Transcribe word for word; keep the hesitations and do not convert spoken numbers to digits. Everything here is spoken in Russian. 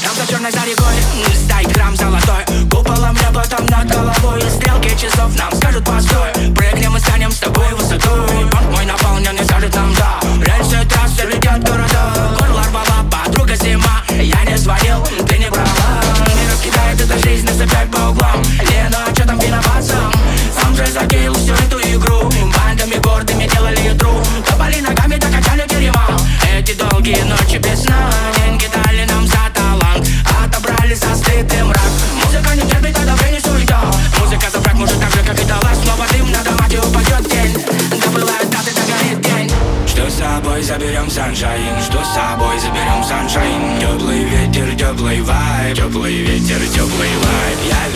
Там за черной за рекой стоит храм золотой, куполом небо там над головой, и стрелки часов нам скажут постой. Прыгнем и станем с тобой высотой. Банк мой наполненный скажет нам да. Рельсы трассы летят города. Горло рвала подруга зима. Я не свалил, ты не права. Не раскидает эта жизнь нас опять по углам. Не, ну а чё там виноват сам? Сам же затеял всю эту игру. Бандами гордыми делали итру. Топали ногами, докачали терема. Эти долгие ночи без сна. Деньги дали нам за талант, отобрали за стыд и мрак. Музыка не терпит, а давление суета. Музыка за фраг может так же, как и дала. Снова дым на домате упадет тень. Добывают даты, догорит день. Что с собой заберем саншайн? Что с собой заберем саншайн? Теплый ветер, теплый вайб. Теплый ветер, теплый вайб. Я